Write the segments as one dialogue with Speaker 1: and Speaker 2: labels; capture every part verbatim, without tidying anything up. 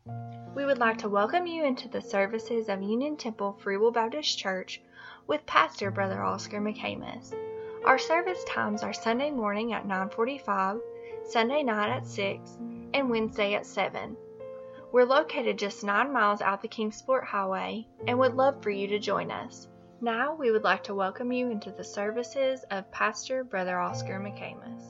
Speaker 1: We would like to welcome you into the services of Union Temple Free Will Baptist Church with Pastor Brother Oscar McCamus. Our service times are Sunday morning at nine forty-five, Sunday night at six, and Wednesday at seven. We're located just nine miles out the Kingsport Highway and would love for you to join us. Now we would like to welcome you into the services of Pastor Brother Oscar McCamus.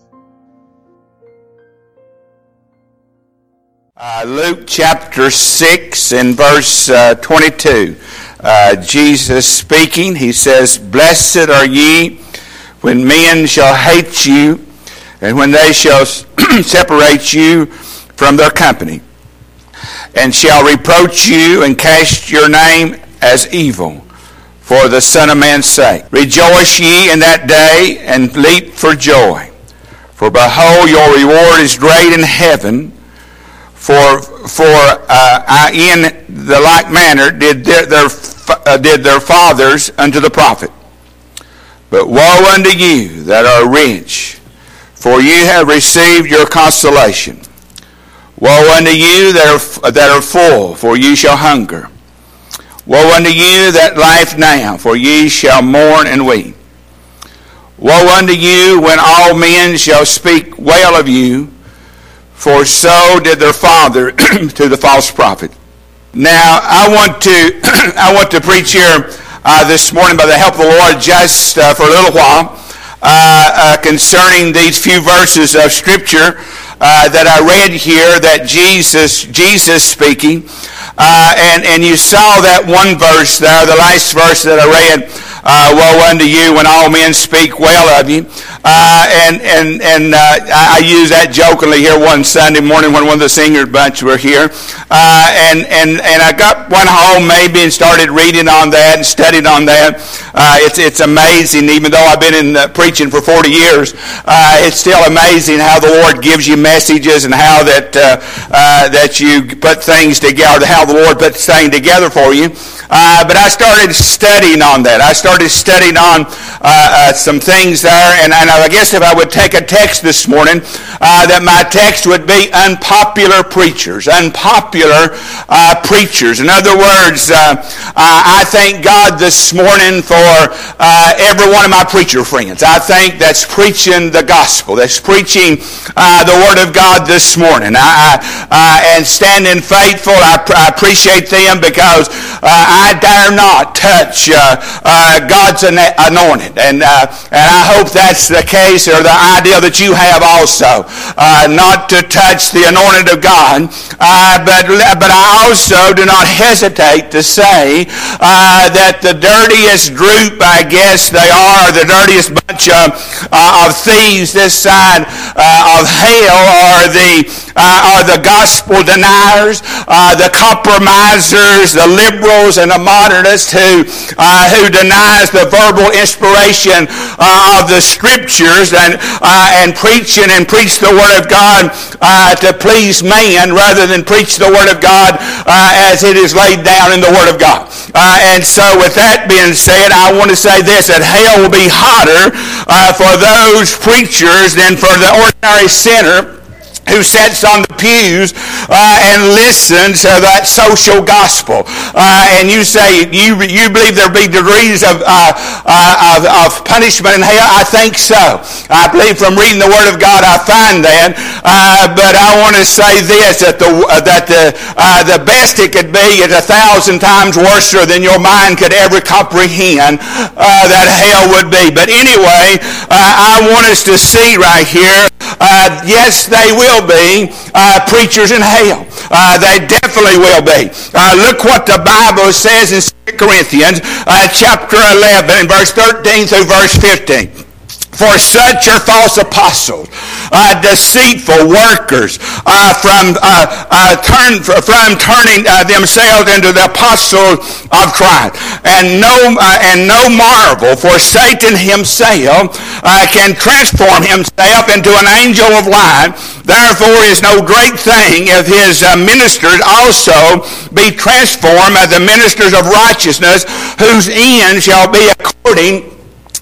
Speaker 2: Uh, Luke chapter six and verse uh, twenty-two. Uh, Jesus speaking, he says, "Blessed are ye when men shall hate you, and when they shall separate you from their company, and shall reproach you and cast your name as evil for the Son of Man's sake. Rejoice ye in that day, and leap for joy. For behold, your reward is great in heaven. For for uh, in the like manner did their, their uh, did their fathers unto the prophet. But woe unto you that are rich, for you have received your consolation. Woe unto you that are that are full, for ye shall hunger. Woe unto you that laugh now, for ye shall mourn and weep. Woe unto you when all men shall speak well of you, for so did their father to the false prophet." Now, I want to I want to preach here uh, this morning by the help of the Lord just uh, for a little while uh, uh, concerning these few verses of Scripture uh, that I read here. That Jesus Jesus speaking, uh, and and you saw that one verse there, the last verse that I read. Uh, woe unto you when all men speak well of you. Uh, and and and uh, I, I use that jokingly here one Sunday morning when one of the singers bunch were here. Uh, and, and, and I got one home maybe and started reading on that and studied on that. Uh, it's it's amazing, even though I've been in uh, preaching for forty years, uh, it's still amazing how the Lord gives you messages and how that uh, uh, that you put things together, how the Lord puts things together for you. Uh, but I started studying on that. I started studying on uh, uh, some things there, and, and I guess if I would take a text this morning, uh, that my text would be unpopular preachers, unpopular uh, preachers. In other words, uh, I thank God this morning for uh, every one of my preacher friends. I think that's preaching the gospel, that's preaching uh, the Word of God this morning. I, I, and standing faithful, I, I appreciate them because uh, I dare not touch uh, uh, God's anointed. And, uh, and I hope that's the case, or the idea that you have also. Uh, not to touch the anointed of God. Uh, but, but I also do not hesitate to say uh, that the dirtiest group, I guess they are, the dirtiest bunch of, uh, of thieves this side uh, of hell are the, uh, are the gospel deniers, uh, the compromisers, the liberals, and the modernists who uh, who denies the verbal inspiration uh, of the Scriptures and uh, and preaching and preach the Word of God uh, to please man rather than preach the Word of God uh, as it is laid down in the Word of God. Uh, and so, with that being said, I want to say this: that hell will be hotter uh, for those preachers than for the ordinary sinner who sits on the pews uh, and listens to that social gospel. Uh, and you say, you you believe there'll be degrees of, uh, uh, of of punishment in hell? I think so. I believe from reading the Word of God I find that. Uh, but I want to say this, that the uh, that the uh, the best it could be is a thousand times worse than your mind could ever comprehend uh, that hell would be. But anyway, uh, I want us to see right here, uh, yes, they will be uh, preachers in hell. Uh, they definitely will be. Uh, look what the Bible says in Second Corinthians uh, chapter eleven, verse thirteen through verse fifteen. For such are false apostles, uh, deceitful workers, uh, from uh, uh, turn from turning uh, themselves into the apostles of Christ. And no uh, and no marvel, for Satan himself uh, can transform himself into an angel of light. Therefore, it is no great thing if his uh, ministers also be transformed as the ministers of righteousness, whose end shall be according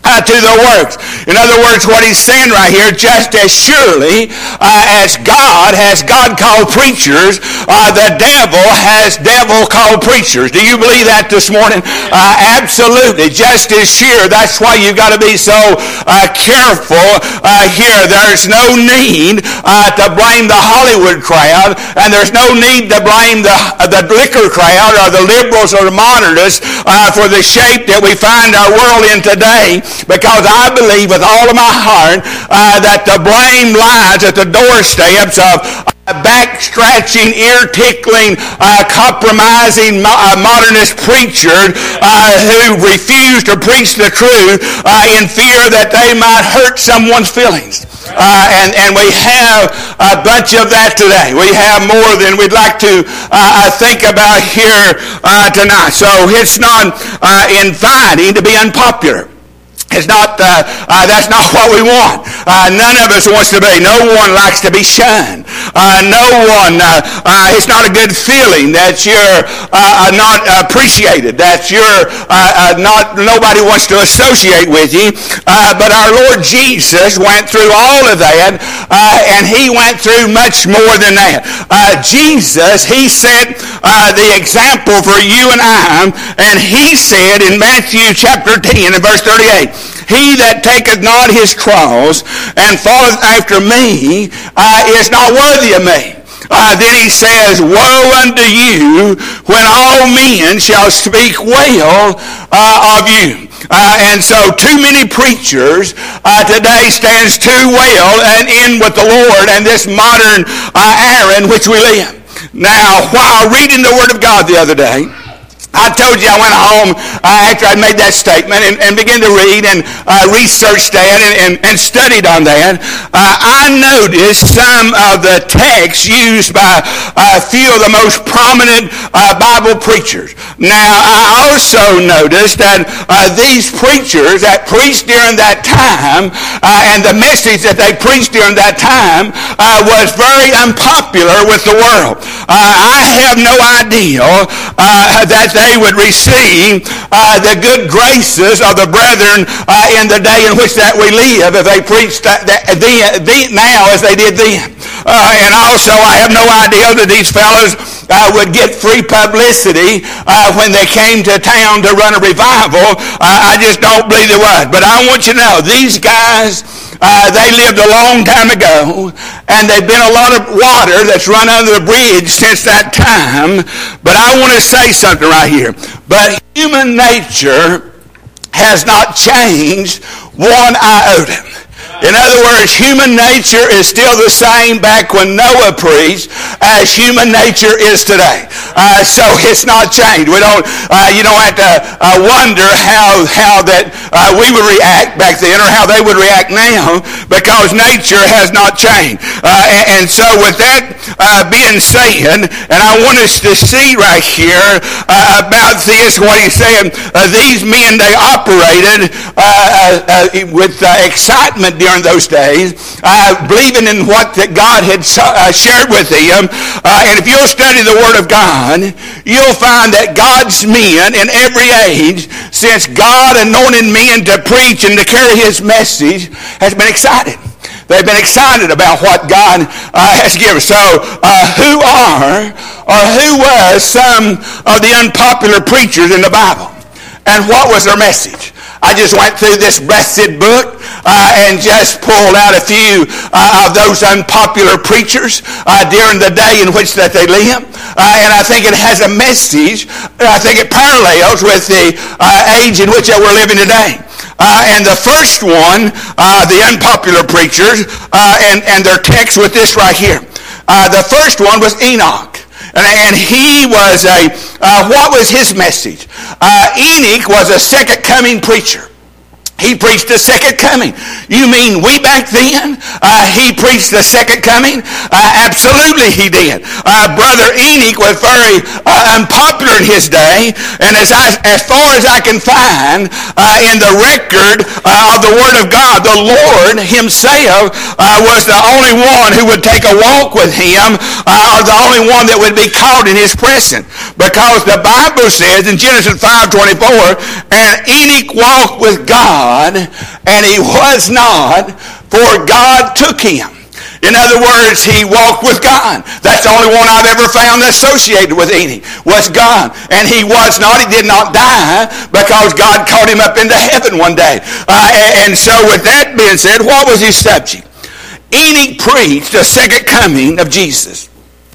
Speaker 2: Uh, to the works. In other words, what he's saying right here, just as surely uh, as God has God called preachers, uh, the devil has devil called preachers. Do you believe that this morning? Uh, absolutely. Just as sure. That's why you've got to be so uh, careful uh, here. There's no need uh, to blame the Hollywood crowd, and there's no need to blame the, uh, the liquor crowd or the liberals or the modernists uh, for the shape that we find our world in today. Because I believe with all of my heart uh, that the blame lies at the doorsteps of uh, back-scratching, ear-tickling, uh, compromising mo- uh, modernist preachers uh, who refuse to preach the truth uh, in fear that they might hurt someone's feelings. Uh, and, and we have a bunch of that today. We have more than we'd like to uh, think about here uh, tonight. So it's not uh, inviting to be unpopular. It's not, uh, uh, that's not what we want. Uh, none of us wants to be. No one likes to be shunned. Uh, no one, uh, uh, it's not a good feeling that you're uh, not appreciated, that you're uh, uh, not, nobody wants to associate with you. Uh, but our Lord Jesus went through all of that, uh, and he went through much more than that. Uh, Jesus, he set uh, the example for you and I, and he said in Matthew chapter ten and verse thirty-eight, he that taketh not his cross and followeth after me uh, is not worthy of me. Uh, then he says, woe unto you when all men shall speak well uh, of you. Uh, and so too many preachers uh, today stands too well and in with the Lord and this modern uh, era in which we live. Now, while reading the Word of God the other day, I told you I went home uh, after I made that statement and, and began to read and uh, research that and, and, and studied on that. Uh, I noticed some of the texts used by a few of the most prominent uh, Bible preachers. Now, I also noticed that uh, these preachers that preached during that time uh, and the message that they preached during that time uh, was very unpopular with the world. Uh, I have no idea uh, that they they would receive uh, the good graces of the brethren uh, in the day in which that we live if they preached that, that then, then, now as they did then. Uh, and also I have no idea that these fellows uh, would get free publicity uh, when they came to town to run a revival. Uh, I just don't believe they would. But I want you to know, these guys, uh, they lived a long time ago, and there's been a lot of water that's run under the bridge since that time. But I want to say something right here. But human nature has not changed one iota. In other words, human nature is still the same back when Noah preached as human nature is today. Uh, so it's not changed. We don't, uh, you don't have to uh, wonder how how that uh, we would react back then or how they would react now, because nature has not changed. Uh, and, and so with that uh, being said, and I want us to see right here uh, about this, what he's saying, uh, these men, they operated uh, uh, with uh, excitement during those days, uh, believing in what that God had uh, shared with them. Uh, and if you'll study the Word of God, you'll find that God's men in every age, since God anointed men to preach and to carry his message, has been excited. They've been excited about what God uh, has given. So uh, who are or who was some of the unpopular preachers in the Bible? And what was their message? I just went through this blessed book uh, and just pulled out a few uh, of those unpopular preachers uh, during the day in which that they lived. Uh, and I think it has a message. I think it parallels with the uh, age in which that we're living today. Uh, and the first one, uh, the unpopular preachers, uh, and, and their text with this right here. Uh, the first one was Enoch. And, and he was a, uh, what was his message? Uh, Enoch was a second coming preacher. He preached the second coming. You mean we back then? Uh, he preached the second coming? Uh, absolutely he did. Uh, Brother Enoch was very uh, unpopular in his day. And as, I, as far as I can find uh, in the record uh, of the Word of God, the Lord himself uh, was the only one who would take a walk with him, uh, or the only one that would be caught in his presence. Because the Bible says in Genesis five twenty-four, and Enoch walked with God God, and he was not, for God took him. In other words, he walked with God. That's the only one I've ever found associated with Enoch, was God. And he was not, he did not die, because God caught him up into heaven one day. Uh, and so with that being said, what was his subject? Enoch preached the second coming of Jesus.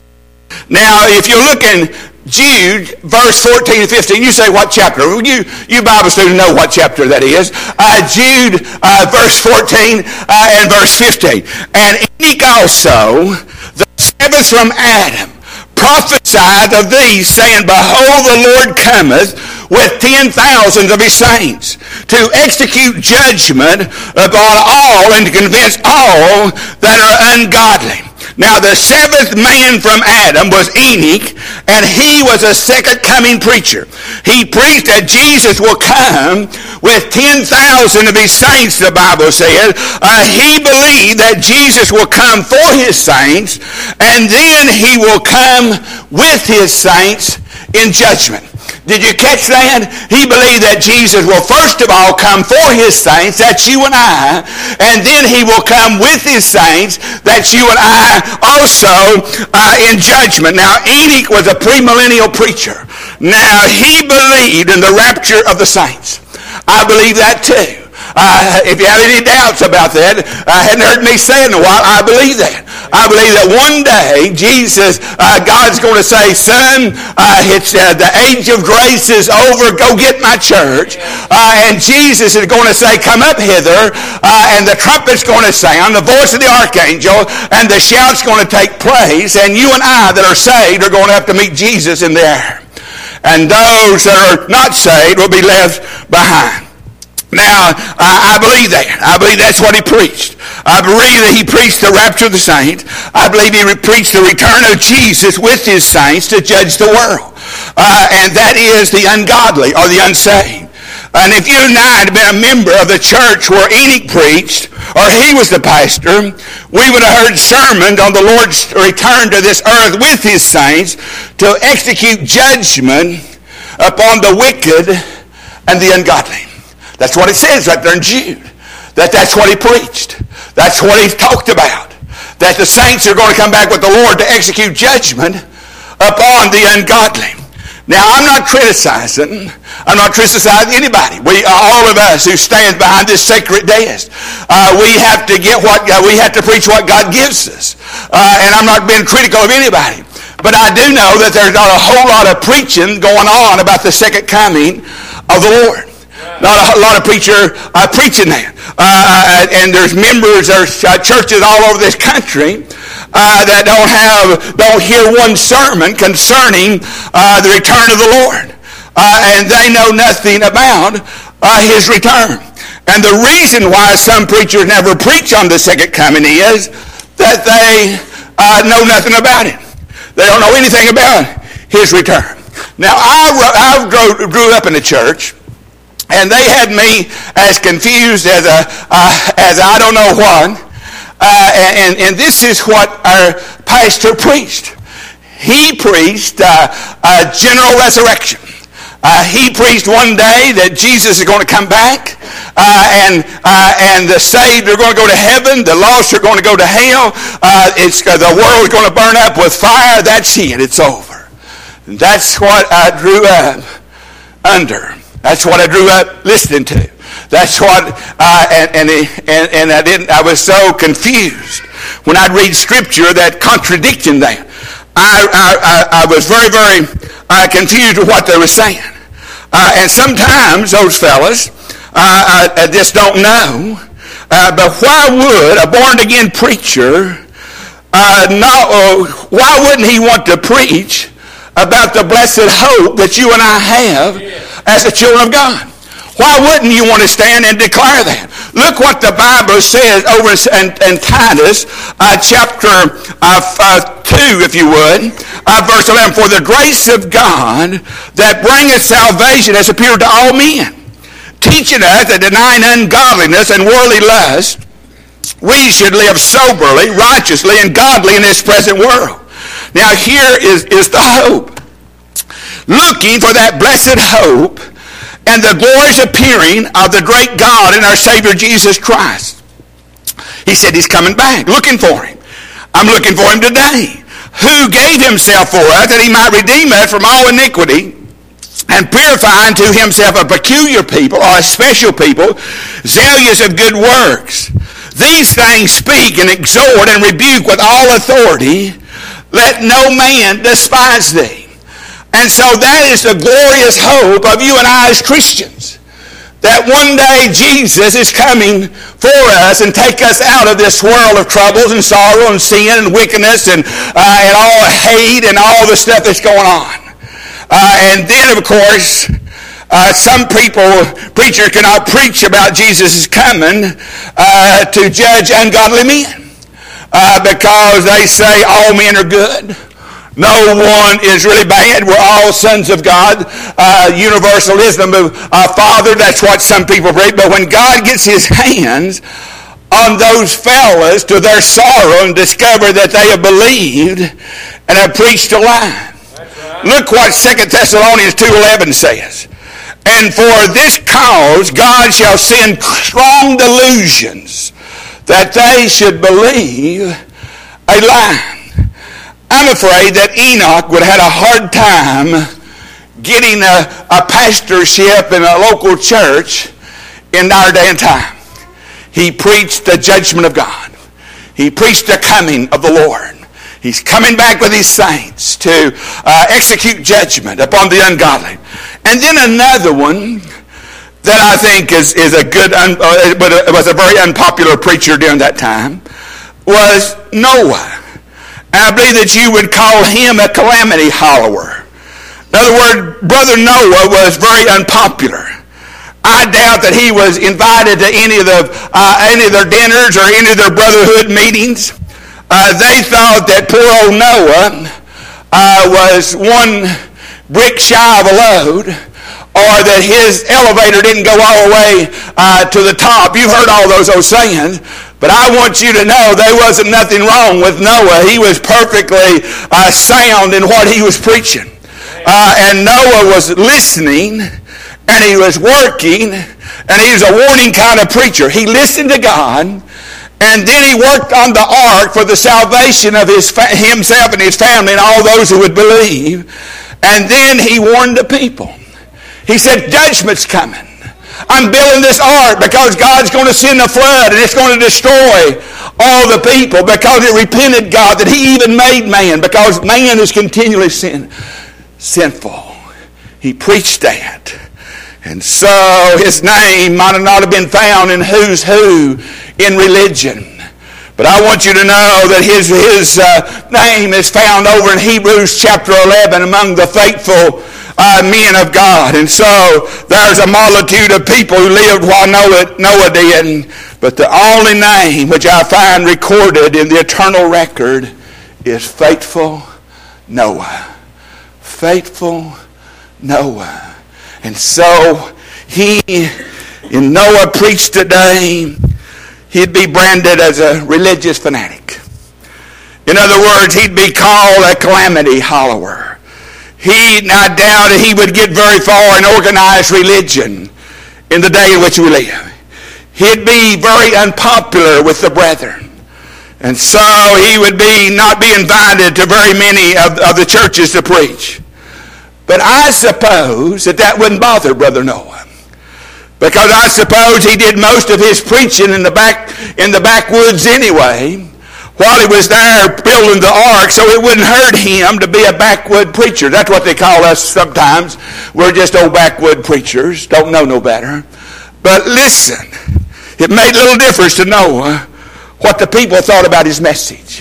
Speaker 2: Now, if you look in Jude, verse fourteen and fifteen, you say, what chapter? You, you Bible students know what chapter that is. Uh, Jude, uh, verse fourteen uh, and verse fifteen. And Enoch also, the seventh from Adam, prophesied of these, saying, Behold, the Lord cometh with ten thousands of his saints, to execute judgment upon all, and to convince all that are ungodly. Now the seventh man from Adam was Enoch, and he was a second coming preacher. He preached that Jesus will come with ten thousand of his saints, the Bible said. Uh, he believed that Jesus will come for his saints, and then he will come with his saints in judgment. Did you catch that? He believed that Jesus will first of all come for his saints, that's you and I, and then he will come with his saints, that's you and I, also uh, in judgment. Now, Enoch was a premillennial preacher. Now, he believed in the rapture of the saints. I believe that too. Uh, if you have any doubts about that, I hadn't heard me say it in a while, I believe that. I believe that one day, Jesus, uh, God's going to say, son, uh, it's uh, the age of grace is over, go get my church. Uh, and Jesus is going to say, come up hither, uh, and the trumpet's going to sound, the voice of the archangel, and the shout's going to take place, and you and I that are saved are going to have to meet Jesus in the air. And those that are not saved will be left behind. Now, I, I believe that. I believe that's what he preached. I believe that he preached the rapture of the saints. I believe he re- preached the return of Jesus with his saints to judge the world. Uh, and that is the ungodly or the unsaved. And if you and I had been a member of the church where Enoch preached, or he was the pastor, we would have heard sermons on the Lord's return to this earth with his saints to execute judgment upon the wicked and the ungodly. That's what it says right there in Jude. That that's what he preached. That's what he talked about. That the saints are going to come back with the Lord to execute judgment upon the ungodly. Now, I'm not criticizing. I'm not criticizing anybody. We, all of us who stand behind this sacred desk, uh, we have to get what uh, we have to preach what God gives us. Uh, and I'm not being critical of anybody. But I do know that there's not a whole lot of preaching going on about the second coming of the Lord. Not a lot of preacher uh, preaching that. Uh, and there's members, there's uh, churches all over this country uh, that don't have, don't hear one sermon concerning uh, the return of the Lord. Uh, and they know nothing about uh, his return. And the reason why some preachers never preach on the second coming is that they uh, know nothing about it. They don't know anything about his return. Now, I, I grew, grew up in the church, and they had me as confused as a uh, as I don't know what. Uh, and, and this is what our pastor preached. He preached uh, a general resurrection. Uh, he preached one day that Jesus is going to come back, uh, and uh, and the saved are going to go to heaven, the lost are going to go to hell. Uh, it's uh, the world is going to burn up with fire. That's it. It's over. And that's what I grew up under. That's what I grew up listening to. That's what, uh, and, and and and I didn't. I was so confused when I'd read scripture that contradicting that. I I, I was very very uh, confused with what they were saying. Uh, and sometimes those fellas uh, I, I just don't know. Uh, but why would a born again preacher uh, not? Uh, why wouldn't he want to preach about the blessed hope that you and I have as the children of God? Why wouldn't you want to stand and declare that? Look what the Bible says over in, in Titus, uh, chapter uh, uh, two, if you would, uh, verse eleven. For the grace of God that bringeth salvation has appeared to all men, teaching us that denying ungodliness and worldly lust, we should live soberly, righteously, and godly in this present world. Now here is, is the hope. Looking for that blessed hope and the glorious appearing of the great God and our Savior Jesus Christ. He said he's coming back, looking for him. I'm looking for him today. Who gave himself for us that he might redeem us from all iniquity and purify unto himself a peculiar people, or a special people, zealous of good works. These things speak and exhort and rebuke with all authority. Let no man despise thee. And so that is the glorious hope of you and I as Christians. That one day Jesus is coming for us and take us out of this world of troubles and sorrow and sin and wickedness and, uh, and all hate and all the stuff that's going on. Uh, and then, of course, uh, some people, preachers cannot preach about Jesus' coming uh, to judge ungodly men uh, because they say all men are good. No one is really bad. We're all sons of God. Uh, universalism of uh, Father, that's what some people preach. But when God gets his hands on those fellas to their sorrow and discover that they have believed and have preached a lie. Right. Look what Second Thessalonians two eleven says. And for this cause God shall send strong delusions that they should believe a lie. I'm afraid that Enoch would have had a hard time getting a, a pastorship in a local church in our day and time. He preached the judgment of God. He preached the coming of the Lord. He's coming back with his saints to uh, execute judgment upon the ungodly. And then another one that I think is, is a good, un, uh, but it was a very unpopular preacher during that time, was Noah. And I believe that you would call him a calamity hollower. In other words, Brother Noah was very unpopular. I doubt that he was invited to any of the uh, any of their dinners or any of their brotherhood meetings. Uh, they thought that poor old Noah uh, was one brick shy of a load, or that his elevator didn't go all the way uh, to the top. You've heard all those old sayings. But I want you to know there wasn't nothing wrong with Noah. He was perfectly uh, sound in what he was preaching. Uh, and Noah was listening, and he was working, and he was a warning kind of preacher. He listened to God, and then he worked on the ark for the salvation of his fa- himself and his family and all those who would believe. And then he warned the people. He said, judgment's coming. I'm building this ark because God's going to send a flood and it's going to destroy all the people because it repented God that he even made man, because man is continually sin, sinful. He preached that. And so his name might not have been found in who's who in religion. But I want you to know that his, his uh, name is found over in Hebrews chapter eleven among the faithful Uh, men of God. And so there's a multitude of people who lived while Noah, Noah did, but the only name which I find recorded in the eternal record is faithful Noah. Faithful Noah. And so he, in Noah preached today, he'd be branded as a religious fanatic. In other words, he'd be called a calamity hollower. He, I doubt he would get very far in organized religion in the day in which we live. He'd be very unpopular with the brethren. And so he would be not be invited to very many of, of the churches to preach. But I suppose that that wouldn't bother Brother Noah. Because I suppose he did most of his preaching in the back in the backwoods anyway, while he was there building the ark, so it wouldn't hurt him to be a backwood preacher. That's what they call us sometimes. We're just old backwood preachers, don't know no better. But listen, it made little difference to Noah what the people thought about his message.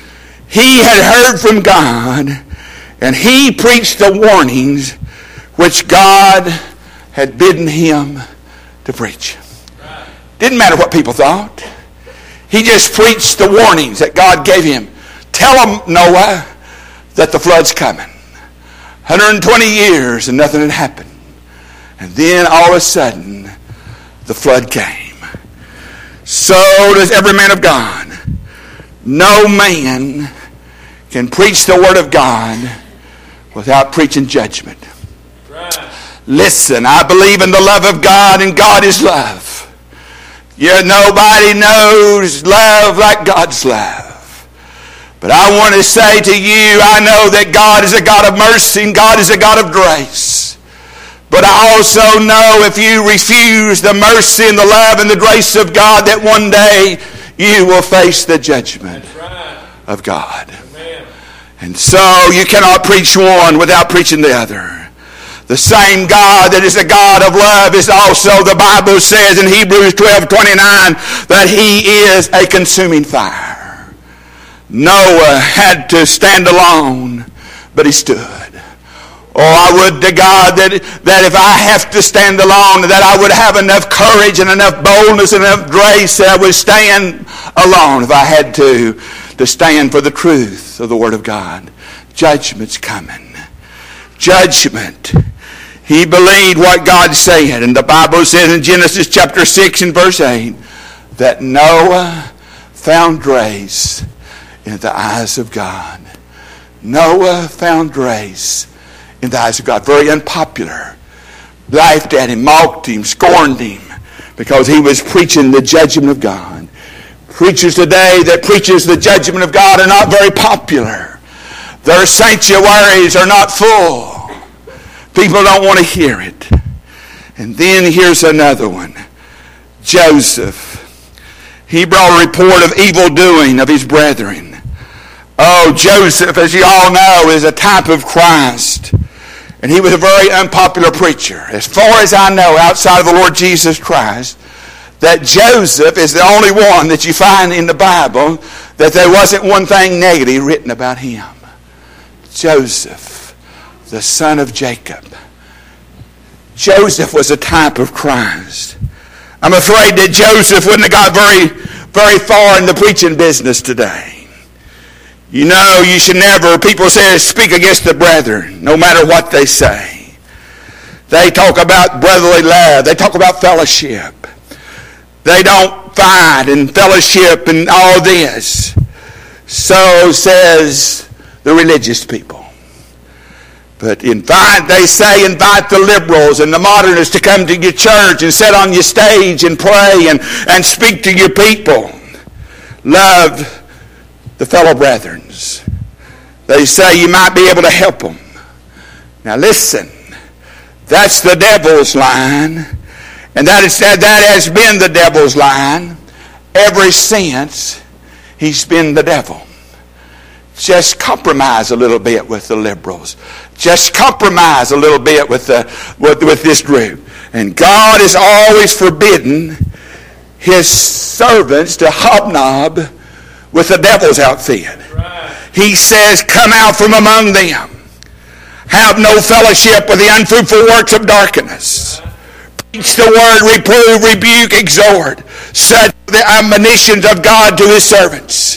Speaker 2: He had heard from God, and he preached the warnings which God had bidden him to preach. Didn't matter what people thought. He just preached the warnings that God gave him. Tell them, Noah, that the flood's coming. one hundred twenty years and nothing had happened. And then all of a sudden, the flood came. So does every man of God. No man can preach the word of God without preaching judgment. Right. Listen, I believe in the love of God, and God is love. Yeah, nobody knows love like God's love. But I want to say to you, I know that God is a God of mercy and God is a God of grace. But I also know if you refuse the mercy and the love and the grace of God, that one day you will face the judgment right. of God. Amen. And so you cannot preach one without preaching the other. The same God that is a God of love is also, the Bible says in Hebrews twelve twenty-nine, that He is a consuming fire. Noah had to stand alone, but he stood. Oh, I would to God that, that if I have to stand alone, that I would have enough courage and enough boldness and enough grace that I would stand alone if I had to, to stand for the truth of the Word of God. Judgment's coming. Judgment. He believed what God said. And the Bible says in Genesis chapter six and verse eight that Noah found grace in the eyes of God. Noah found grace in the eyes of God. Very unpopular. Laughed at him, mocked him, scorned him because he was preaching the judgment of God. Preachers today that preaches the judgment of God are not very popular. Their sanctuaries are not full. People don't want to hear it. And then here's another one. Joseph. He brought a report of evil doing of his brethren. Oh, Joseph, as you all know, is a type of Christ. And he was a very unpopular preacher. As far as I know, outside of the Lord Jesus Christ, that Joseph is the only one that you find in the Bible that there wasn't one thing negative written about him. Joseph, the son of Jacob. Joseph was a type of Christ. I'm afraid that Joseph wouldn't have got very, very far in the preaching business today. You know, you should never, people say, speak against the brethren, no matter what they say. They talk about brotherly love. They talk about fellowship. They don't fight and fellowship and all this. So says the religious people. But invite, they say, invite the liberals and the modernists to come to your church and sit on your stage and pray and, and speak to your people. Love the fellow brethren. They say you might be able to help them. Now listen, that's the devil's line. And that, is, that has been the devil's line ever since he's been the devil. Just compromise a little bit with the liberals. Just compromise a little bit with, the, with, with this group. And God is always forbidden His servants to hobnob with the devil's outfit. Right. He says, come out from among them. Have no fellowship with the unfruitful works of darkness. Right. Preach the word, reprove, rebuke, exhort. Such the admonitions of God to His servants.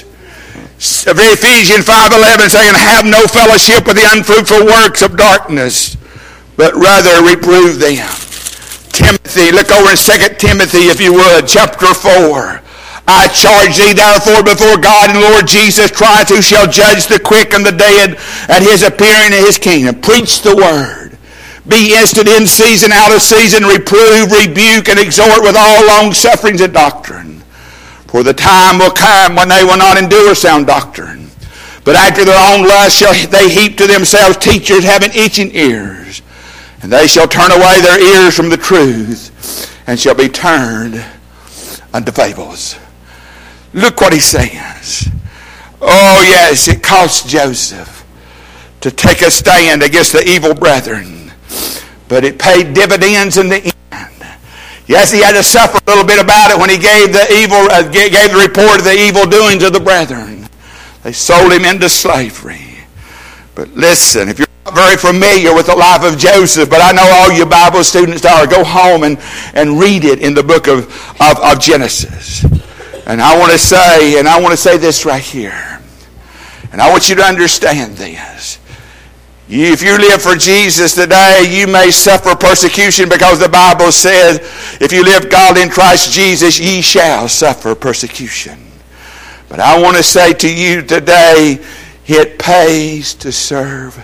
Speaker 2: Ephesians five eleven saying, have no fellowship with the unfruitful works of darkness, but rather reprove them. Timothy, look over in Second Timothy, if you would, chapter four. I charge thee therefore before God and Lord Jesus Christ, who shall judge the quick and the dead at His appearing in His kingdom. Preach the word. Be instant in season, out of season, reprove, rebuke, and exhort with all long sufferings and doctrine. For the time will come when they will not endure sound doctrine, but after their own lust shall they heap to themselves teachers having itching ears. And they shall turn away their ears from the truth, and shall be turned unto fables. Look what he says. Oh yes, it cost Joseph to take a stand against the evil brethren, but it paid dividends in the end. Yes, he had to suffer a little bit about it when he gave the evil, uh, gave the report of the evil doings of the brethren. They sold him into slavery. But listen, if you're not very familiar with the life of Joseph, but I know all you Bible students are, go home and, and read it in the book of, of, of Genesis. And I want to say, and I want to say this right here. And I want you to understand this. You, if you live for Jesus today, you may suffer persecution because the Bible says, if you live godly in Christ Jesus, ye shall suffer persecution. But I want to say to you today, it pays to serve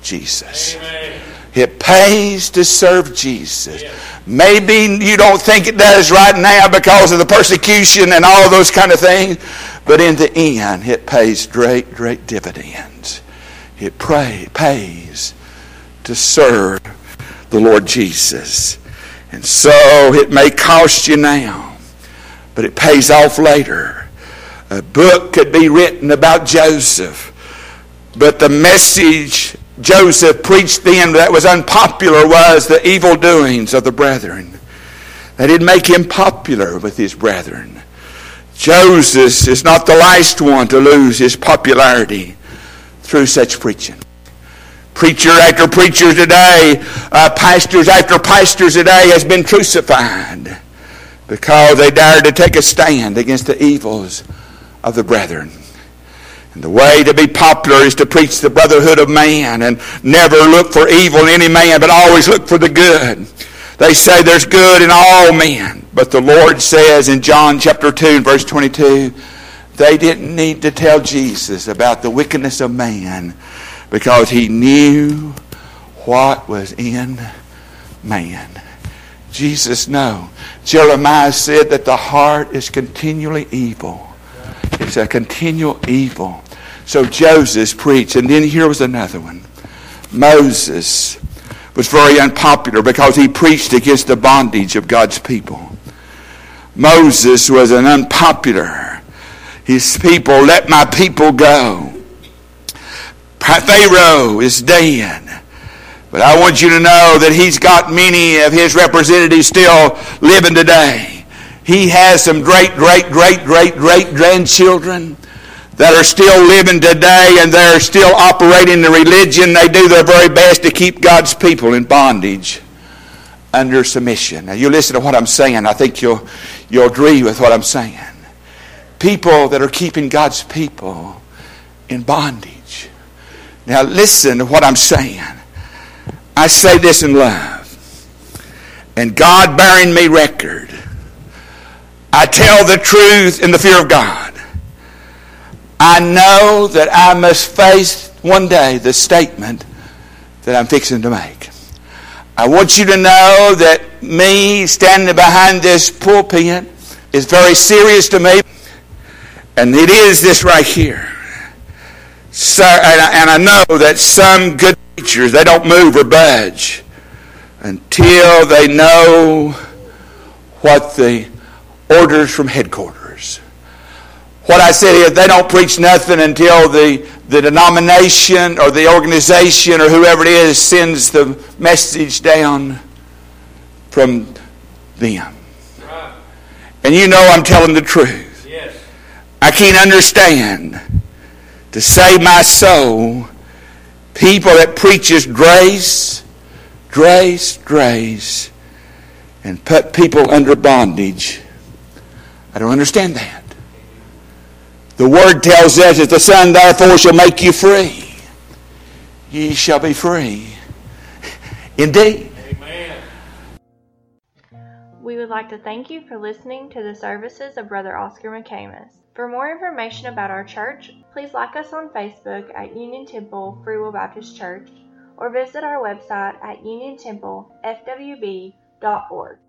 Speaker 2: Jesus. Amen. It pays to serve Jesus. Yeah. Maybe you don't think it does right now because of the persecution and all those kind of things, but in the end, it pays great, great dividends. It pray, pays to serve the Lord Jesus. And so it may cost you now, but it pays off later. A book could be written about Joseph, but the message Joseph preached then that was unpopular was the evil doings of the brethren. They didn't make him popular with his brethren. Joseph is not the last one to lose his popularity through such preaching. Preacher after preacher today, uh, pastors after pastors today has been crucified because they dared to take a stand against the evils of the brethren. And the way to be popular is to preach the brotherhood of man and never look for evil in any man, but always look for the good. They say there's good in all men, but the Lord says in John chapter two and verse twenty-two, they didn't need to tell Jesus about the wickedness of man because he knew what was in man. Jesus knew. Jeremiah said that the heart is continually evil. It's a continual evil. So Joseph preached. And then here was another one. Moses was very unpopular because he preached against the bondage of God's people. Moses was an unpopular. His people, let my people go. Pharaoh is dead. But I want you to know that he's got many of his representatives still living today. He has some great, great, great, great, great grandchildren that are still living today, and they're still operating the religion. They do their very best to keep God's people in bondage under submission. Now you listen to what I'm saying. I think you'll, you'll agree with what I'm saying. People that are keeping God's people in bondage. Now listen to what I'm saying. I say this in love. And God bearing me record, I tell the truth in the fear of God. I know that I must face one day the statement that I'm fixing to make. I want you to know that me standing behind this pulpit is very serious to me. And it is this right here. So, and, I, and I know that some good preachers, they don't move or budge until they know what the orders from headquarters. What I said is they don't preach nothing until the, the denomination or the organization or whoever it is sends the message down from them. Right. And you know I'm telling the truth. Yes. I can't understand, to save my soul, people that preaches grace, grace, grace, and put people under bondage. I don't understand that. The Word tells us that the Son therefore shall make you free. Ye shall be free. Indeed.
Speaker 1: Amen. We would like to thank you for listening to the services of Brother Oscar McCamus. For more information about our church, please like us on Facebook at Union Temple Free Will Baptist Church or visit our website at union temple f w b dot org.